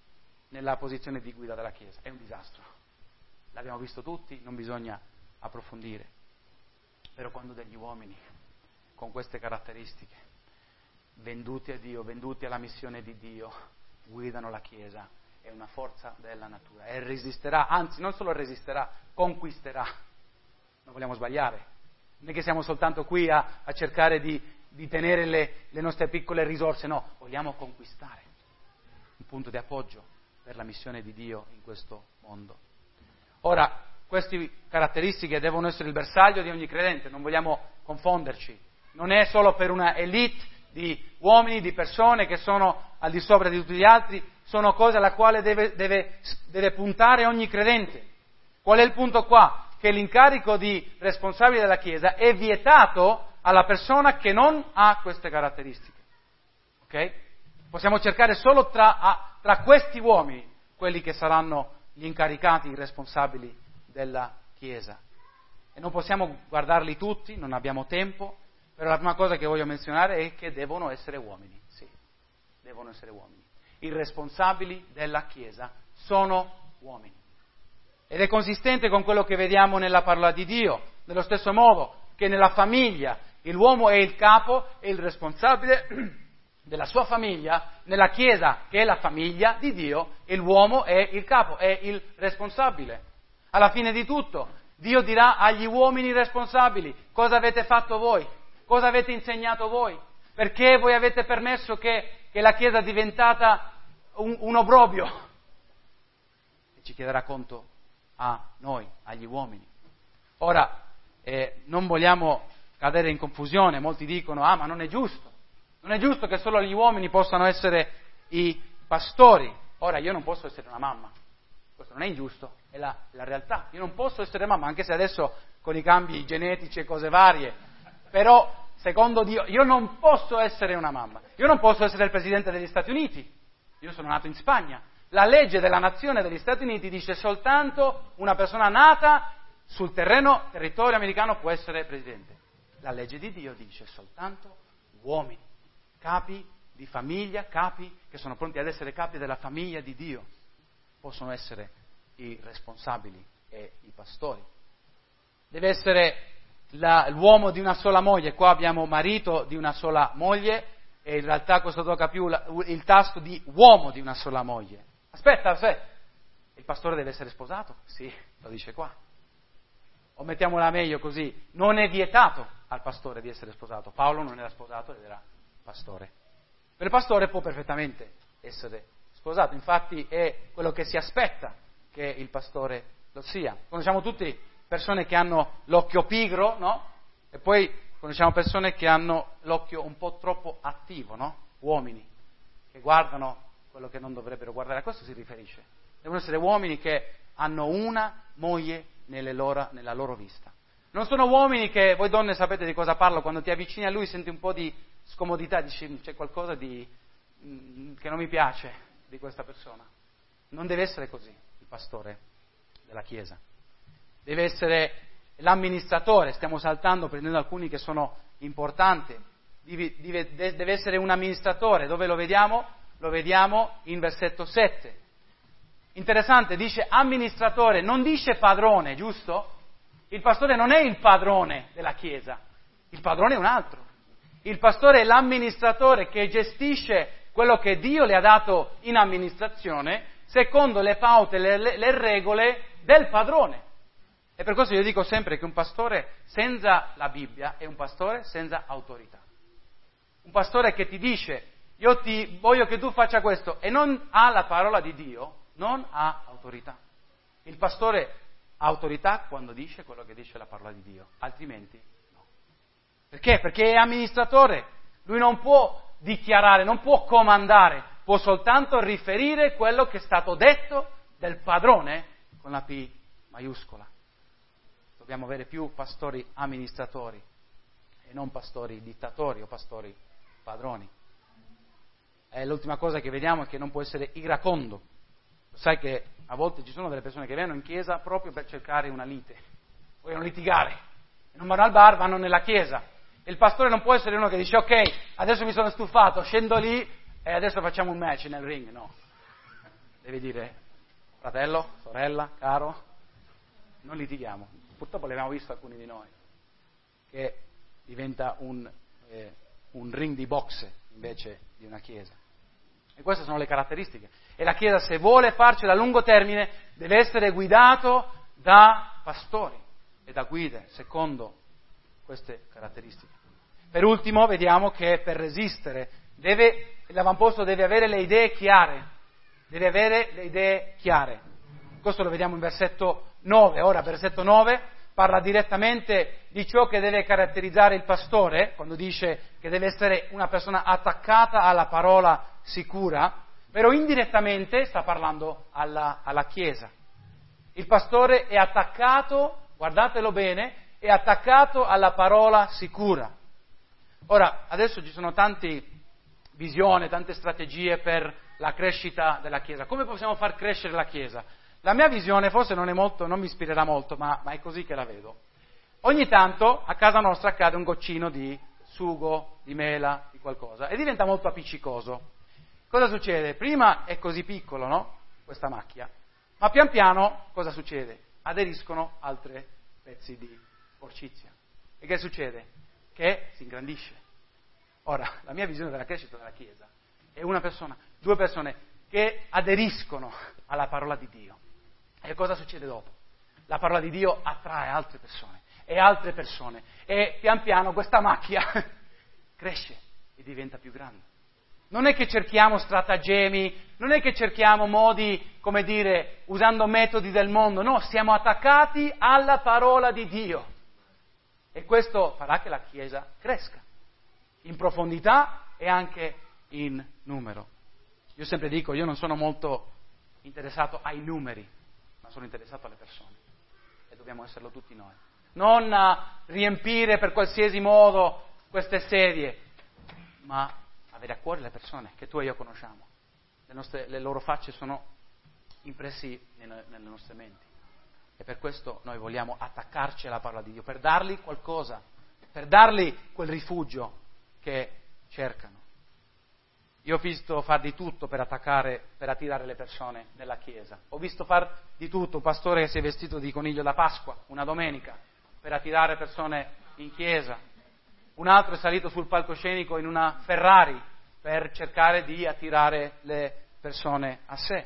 nella posizione di guida della Chiesa. È un disastro. L'abbiamo visto tutti, non bisogna approfondire. Però quando degli uomini con queste caratteristiche, venduti a Dio, venduti alla missione di Dio, guidano la Chiesa, è una forza della natura e resisterà, anzi non solo resisterà, conquisterà. Non vogliamo sbagliare. Non è che siamo soltanto qui a cercare di tenere le nostre piccole risorse, no, vogliamo conquistare un punto di appoggio per la missione di Dio in questo mondo. Ora, queste caratteristiche devono essere il bersaglio di ogni credente, non vogliamo confonderci. Non è solo per una elite di uomini, di persone che sono al di sopra di tutti gli altri, sono cose alla quale deve puntare ogni credente. Qual è il punto qua? Che l'incarico di responsabile della Chiesa è vietato alla persona che non ha queste caratteristiche. Ok? Possiamo cercare solo tra questi uomini quelli che saranno gli incaricati, i responsabili della Chiesa. E non possiamo guardarli tutti, non abbiamo tempo, però la prima cosa che voglio menzionare è che devono essere uomini. Sì, devono essere uomini. I responsabili della Chiesa sono uomini. Ed è consistente con quello che vediamo nella parola di Dio, nello stesso modo che nella famiglia l'uomo è il capo e il responsabile della sua famiglia, nella Chiesa, che è la famiglia di Dio, e l'uomo è il capo, è il responsabile. Alla fine di tutto, Dio dirà agli uomini responsabili: cosa avete fatto voi? Cosa avete insegnato voi? Perché voi avete permesso che la Chiesa è diventata un obbrobrio? E ci chiederà conto a noi, agli uomini. Ora, non vogliamo cadere in confusione. Molti dicono: ma non è giusto. Non è giusto che solo gli uomini possano essere i pastori. Ora, io non posso essere una mamma. Questo non è ingiusto, è la realtà. Io non posso essere mamma, anche se adesso con i cambi genetici e cose varie. Però, secondo Dio, io non posso essere una mamma. Io non posso essere il presidente degli Stati Uniti. Io sono nato in Spagna. La legge della nazione degli Stati Uniti dice soltanto una persona nata sul territorio americano può essere presidente. La legge di Dio dice soltanto uomini, capi di famiglia, capi che sono pronti ad essere capi della famiglia di Dio, possono essere i responsabili e i pastori. Deve essere l'uomo di una sola moglie. Qua abbiamo marito di una sola moglie e in realtà questo tocca più il tasto di uomo di una sola moglie. Aspetta, il pastore deve essere sposato? Sì, lo dice qua. O mettiamola meglio così, non è vietato al pastore di essere sposato. Paolo non era sposato ed era pastore. Per il pastore può perfettamente essere sposato, infatti è quello che si aspetta che il pastore lo sia. Conosciamo tutti persone che hanno l'occhio pigro, no? E poi conosciamo persone che hanno l'occhio un po' troppo attivo, no? Uomini che guardano quello che non dovrebbero guardare. A questo si riferisce. Devono essere uomini che hanno una moglie nella loro vista. Non sono uomini che, voi donne sapete di cosa parlo, quando ti avvicini a lui senti un po' di scomodità, dici c'è qualcosa che non mi piace di questa persona. Non deve essere così il pastore della Chiesa. Deve essere l'amministratore, stiamo saltando, prendendo alcuni che sono importanti, deve essere un amministratore. Dove lo vediamo? Lo vediamo in versetto 7. Interessante, dice amministratore, non dice padrone, giusto? Il pastore non è il padrone della Chiesa, il padrone è un altro. Il pastore è l'amministratore che gestisce quello che Dio le ha dato in amministrazione secondo le paute, le regole del padrone. E per questo io dico sempre che un pastore senza la Bibbia è un pastore senza autorità. Un pastore che ti dice io ti voglio che tu faccia questo e non ha la parola di Dio, non ha autorità. Il pastore ha autorità quando dice quello che dice la parola di Dio, altrimenti no. Perché? Perché è amministratore, lui non può dichiarare, non può comandare, può soltanto riferire quello che è stato detto del padrone con la P maiuscola. Dobbiamo avere più pastori amministratori e non pastori dittatori o pastori padroni. E l'ultima cosa che vediamo è che non può essere iracondo. Sai che a volte ci sono delle persone che vengono in chiesa proprio per cercare una lite, vogliono litigare, non vanno al bar, vanno nella chiesa. E il pastore non può essere uno che dice ok, adesso mi sono stufato, scendo lì e adesso facciamo un match nel ring, no. devi dire fratello, sorella, caro, non litighiamo. Purtroppo l'abbiamo visto alcuni di noi, che diventa un ring di boxe invece di una chiesa. E queste sono le caratteristiche. E la chiesa, se vuole farcela a lungo termine, deve essere guidato da pastori e da guide, secondo queste caratteristiche. Per ultimo, vediamo che per resistere l'avamposto deve avere le idee chiare. Deve avere le idee chiare. Questo lo vediamo in versetto 9. Ora, versetto 9 parla direttamente di ciò che deve caratterizzare il pastore, quando dice che deve essere una persona attaccata alla parola sicura, però indirettamente sta parlando alla Chiesa. Il pastore è attaccato, guardatelo bene, è attaccato alla parola sicura. Ora, adesso ci sono tante visioni, tante strategie per la crescita della Chiesa. Come possiamo far crescere la Chiesa? La mia visione forse non mi ispirerà molto, ma è così che la vedo. Ogni tanto a casa nostra accade un goccino di sugo, di mela, di qualcosa, e diventa molto appiccicoso. Cosa succede? Prima è così piccolo, no? Questa macchia. Ma pian piano cosa succede? Aderiscono altri pezzi di porcizia. E che succede? Che si ingrandisce. Ora, la mia visione della crescita della Chiesa è una persona, 2 persone che aderiscono alla parola di Dio. E cosa succede dopo? La parola di Dio attrae altre persone e pian piano questa macchia cresce e diventa più grande. Non è che cerchiamo stratagemmi, non è che cerchiamo modi, come dire, usando metodi del mondo, no, siamo attaccati alla parola di Dio. E questo farà che la Chiesa cresca, in profondità e anche in numero. Io sempre dico, io non sono molto interessato ai numeri, ma sono interessato alle persone. E dobbiamo esserlo tutti noi. Non riempire per qualsiasi modo queste sedie, ma avere a cuore le persone che tu e io conosciamo. Le loro facce sono impressi nelle nostre menti. E per questo noi vogliamo attaccarci alla parola di Dio, per dargli qualcosa, per dargli quel rifugio che cercano. Io ho visto far di tutto per attirare le persone nella Chiesa. Ho visto far di tutto, un pastore che si è vestito di coniglio da Pasqua, una domenica, per attirare persone in Chiesa. Un altro è salito sul palcoscenico in una Ferrari per cercare di attirare le persone a sé.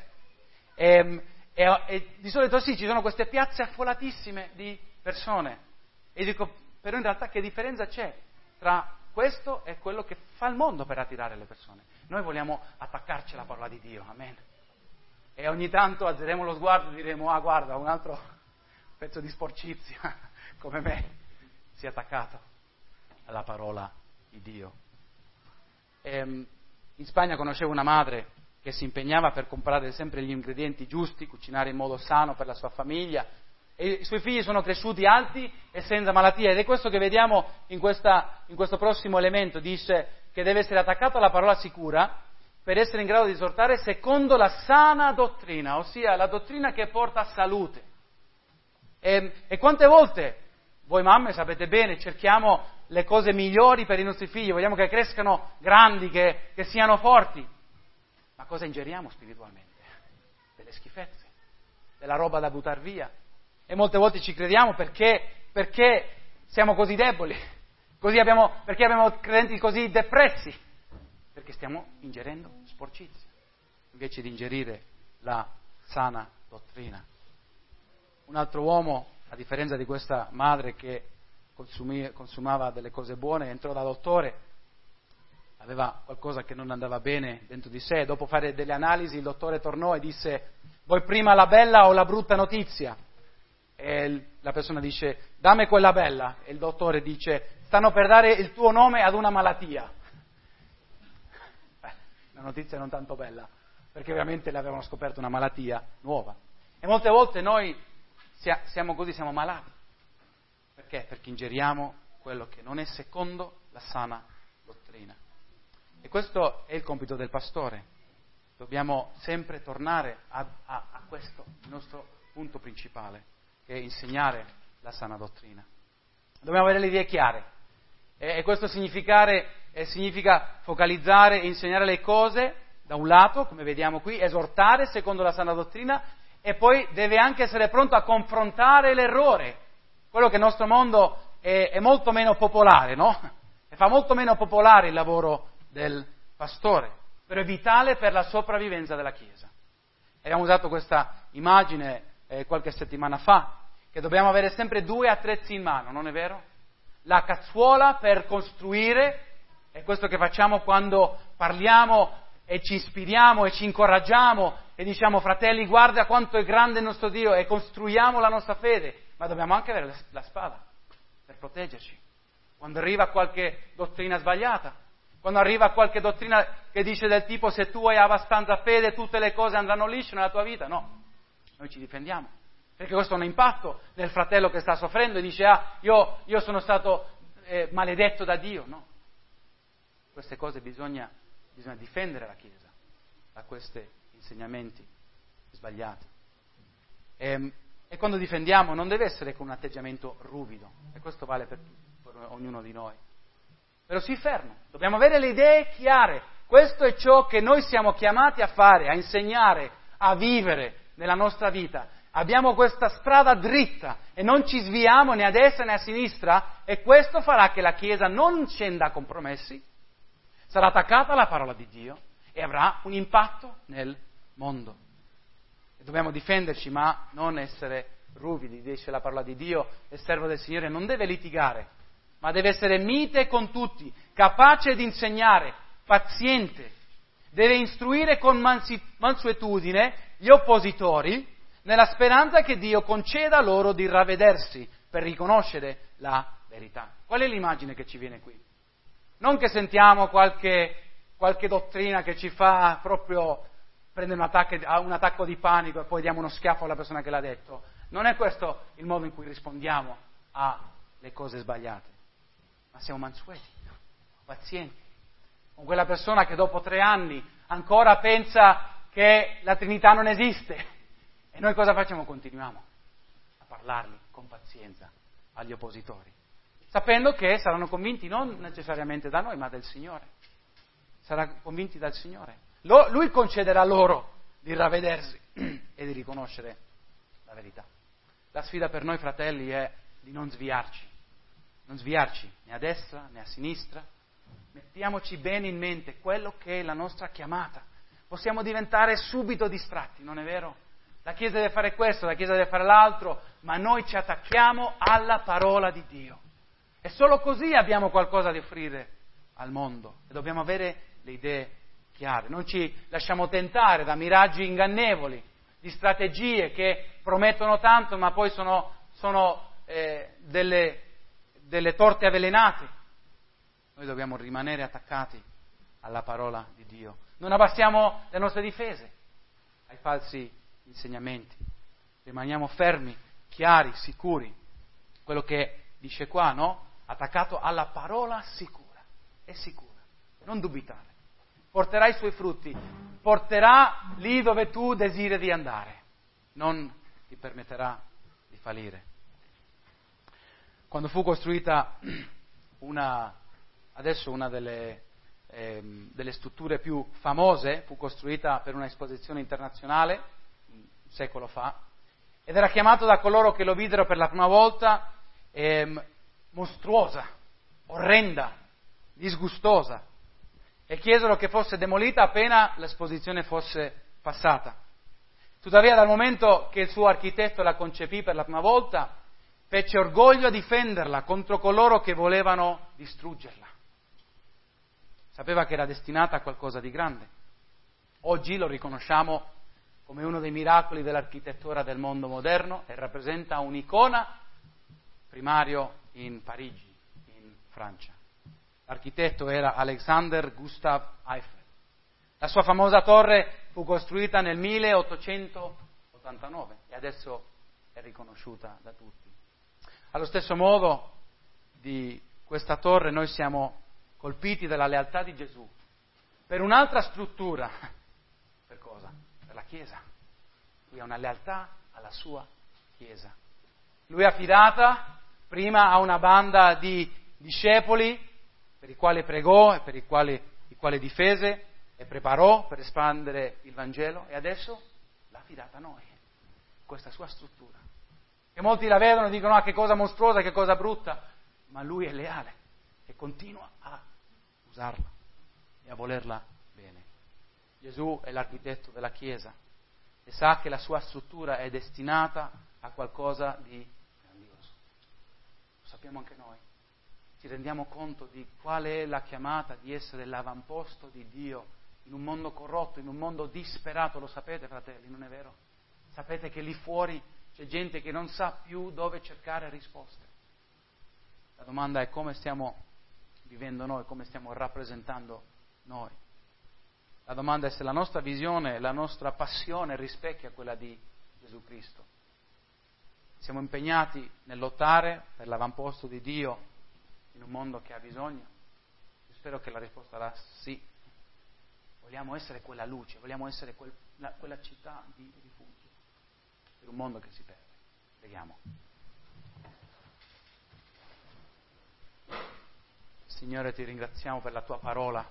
E di solito sì, ci sono queste piazze affollatissime di persone. E dico, però in realtà che differenza c'è tra questo è quello che fa il mondo per attirare le persone. Noi vogliamo attaccarci alla parola di Dio, amen. E ogni tanto alzeremo lo sguardo e diremo, guarda, un altro pezzo di sporcizia, come me, si è attaccato alla parola di Dio. In Spagna conoscevo una madre che si impegnava per comprare sempre gli ingredienti giusti, cucinare in modo sano per la sua famiglia, e i suoi figli sono cresciuti alti e senza malattia, ed è questo che vediamo in questo prossimo elemento. Dice che deve essere attaccato alla parola sicura per essere in grado di esortare secondo la sana dottrina, ossia la dottrina che porta a salute. E quante volte, voi mamme sapete bene, cerchiamo le cose migliori per i nostri figli, vogliamo che crescano grandi, che siano forti, ma cosa ingeriamo spiritualmente? Delle schifezze, della roba da buttare via. E molte volte ci crediamo perché siamo così deboli, perché abbiamo credenti così depressi, perché stiamo ingerendo sporcizia, invece di ingerire la sana dottrina. Un altro uomo, a differenza di questa madre che consumava delle cose buone, entrò da dottore, aveva qualcosa che non andava bene dentro di sé, dopo fare delle analisi il dottore tornò e disse: vuoi prima la bella o la brutta notizia? E la persona dice: dammi quella bella. E il dottore dice: stanno per dare il tuo nome ad una malattia. La notizia non tanto bella, perché ovviamente le avevano scoperto una malattia nuova. E molte volte noi siamo così, siamo malati. Perché? Perché ingeriamo quello che non è secondo la sana dottrina. E questo è il compito del pastore. Dobbiamo sempre tornare a questo, il nostro punto principale, che è insegnare la sana dottrina. Dobbiamo avere le idee chiare. E questo significa focalizzare e insegnare le cose da un lato, come vediamo qui, esortare secondo la sana dottrina, e poi deve anche essere pronto a confrontare l'errore, quello che nel nostro mondo è molto meno popolare, no? E fa molto meno popolare il lavoro del pastore, però è vitale per la sopravvivenza della Chiesa. Abbiamo usato questa immagine qualche settimana fa, che dobbiamo avere sempre 2 attrezzi in mano, non è vero? La cazzuola per costruire, è questo che facciamo quando parliamo e ci ispiriamo e ci incoraggiamo e diciamo: fratelli, guarda quanto è grande il nostro Dio, e costruiamo la nostra fede, ma dobbiamo anche avere la spada per proteggerci. Quando arriva qualche dottrina sbagliata, quando arriva qualche dottrina che dice del tipo: se tu hai abbastanza fede tutte le cose andranno lisce nella tua vita, no, noi ci difendiamo, perché questo ha un impatto nel fratello che sta soffrendo e dice: io sono stato maledetto da Dio. No, queste cose bisogna difendere la Chiesa da questi insegnamenti sbagliati. E quando difendiamo non deve essere con un atteggiamento ruvido, e questo vale per ognuno di noi. Però sii fermo, dobbiamo avere le idee chiare. Questo è ciò che noi siamo chiamati a fare, a insegnare, a vivere nella nostra vita. Abbiamo questa strada dritta e non ci sviamo né a destra né a sinistra, e questo farà che la Chiesa non scenda a compromessi, sarà attaccata alla parola di Dio e avrà un impatto nel mondo. E dobbiamo difenderci, ma non essere ruvidi. Dice la parola di Dio: il servo del Signore non deve litigare, ma deve essere mite con tutti, capace di insegnare, paziente, deve istruire con mansuetudine gli oppositori, nella speranza che Dio conceda loro di ravvedersi per riconoscere la verità. Qual è l'immagine che ci viene qui? Non che sentiamo qualche dottrina che ci fa proprio prendere un attacco di panico e poi diamo uno schiaffo alla persona che l'ha detto. Non è questo il modo in cui rispondiamo alle cose sbagliate, ma siamo mansueti, pazienti, con quella persona che dopo 3 anni ancora pensa che la Trinità non esiste. E noi cosa facciamo? Continuiamo a parlargli con pazienza agli oppositori, sapendo che saranno convinti non necessariamente da noi, ma dal Signore. Saranno convinti dal Signore. Lui concederà loro di ravvedersi e di riconoscere la verità. La sfida per noi, fratelli, è di non sviarci né a destra né a sinistra. Mettiamoci bene in mente quello che è la nostra chiamata. Possiamo diventare subito distratti, non è vero? La Chiesa deve fare questo, la Chiesa deve fare l'altro, ma noi ci attacchiamo alla parola di Dio. E solo così abbiamo qualcosa da offrire al mondo. E dobbiamo avere le idee chiare. Non ci lasciamo tentare da miraggi ingannevoli, di strategie che promettono tanto, ma poi sono delle torte avvelenate. Noi dobbiamo rimanere attaccati alla parola di Dio. Non abbassiamo le nostre difese ai falsi insegnamenti. Rimaniamo fermi, chiari, sicuri. Quello che dice qua, no? Attaccato alla parola sicura. È sicura. Non dubitare. Porterà i suoi frutti. Porterà lì dove tu desideri di andare. Non ti permetterà di fallire. Quando fu costruita una delle strutture più famose, fu costruita per una esposizione internazionale un secolo fa, ed era chiamato da coloro che lo videro per la prima volta mostruosa, orrenda, disgustosa, e chiesero che fosse demolita appena l'esposizione fosse passata. Tuttavia, dal momento che il suo architetto la concepì per la prima volta, fece orgoglio a difenderla contro coloro che volevano distruggerla. Sapeva che era destinata a qualcosa di grande. Oggi lo riconosciamo come uno dei miracoli dell'architettura del mondo moderno e rappresenta un'icona primario in Parigi, in Francia. L'architetto era Alexander Gustav Eiffel. La sua famosa torre fu costruita nel 1889 e adesso è riconosciuta da tutti. Allo stesso modo di questa torre noi siamo colpiti dalla lealtà di Gesù per un'altra struttura. Per cosa? Per la Chiesa. Lui ha una lealtà alla sua Chiesa. Lui è affidata prima a una banda di discepoli per i quali pregò e per i quali difese, e preparò per espandere il Vangelo e adesso l'ha affidata a noi, questa sua struttura. E molti la vedono e dicono: ah, che cosa mostruosa, che cosa brutta, ma lui è leale e continua a usarla e a volerla bene. Gesù è l'architetto della Chiesa e sa che la sua struttura è destinata a qualcosa di grandioso. Lo sappiamo anche noi. Ci rendiamo conto di qual è la chiamata di essere l'avamposto di Dio in un mondo corrotto, in un mondo disperato. Lo sapete, fratelli, non è vero? Sapete che lì fuori c'è gente che non sa più dove cercare risposte. La domanda è: come stiamo vivendo noi, come stiamo rappresentando noi? La domanda è se la nostra visione, la nostra passione rispecchia quella di Gesù Cristo. Siamo impegnati nel lottare per l'avamposto di Dio in un mondo che ha bisogno? Io spero che la risposta sarà sì. Vogliamo essere quella luce, vogliamo essere quella città di rifugio per un mondo che si perde. Preghiamo. Signore, ti ringraziamo per la tua parola.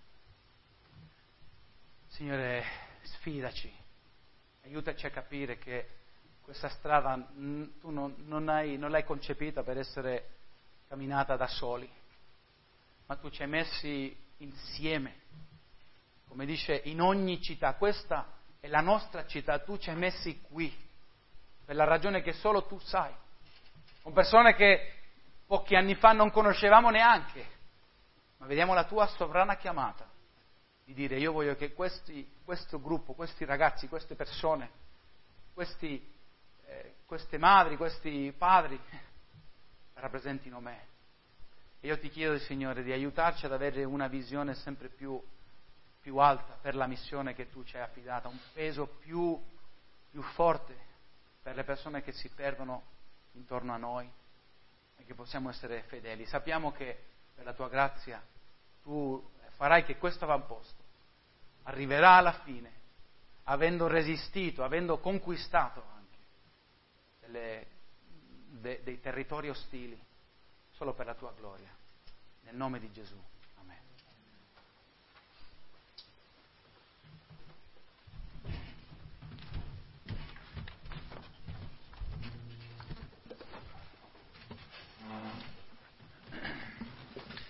Signore, sfidaci, aiutaci a capire che questa strada tu non l'hai concepita per essere camminata da soli, ma tu ci hai messi insieme, come dice, in ogni città. Questa è la nostra città, tu ci hai messi qui, per la ragione che solo tu sai, con persone che pochi anni fa non conoscevamo neanche, ma vediamo la tua sovrana chiamata di dire: io voglio che questo gruppo, questi ragazzi, queste persone, queste madri, questi padri rappresentino me. E io ti chiedo, Signore, di aiutarci ad avere una visione sempre più alta per la missione che tu ci hai affidata, un peso più forte per le persone che si perdono intorno a noi e che possiamo essere fedeli. Sappiamo che per la tua grazia tu farai che questo avamposto arriverà alla fine, avendo resistito, avendo conquistato anche dei territori ostili, solo per la tua gloria. Nel nome di Gesù. Amen.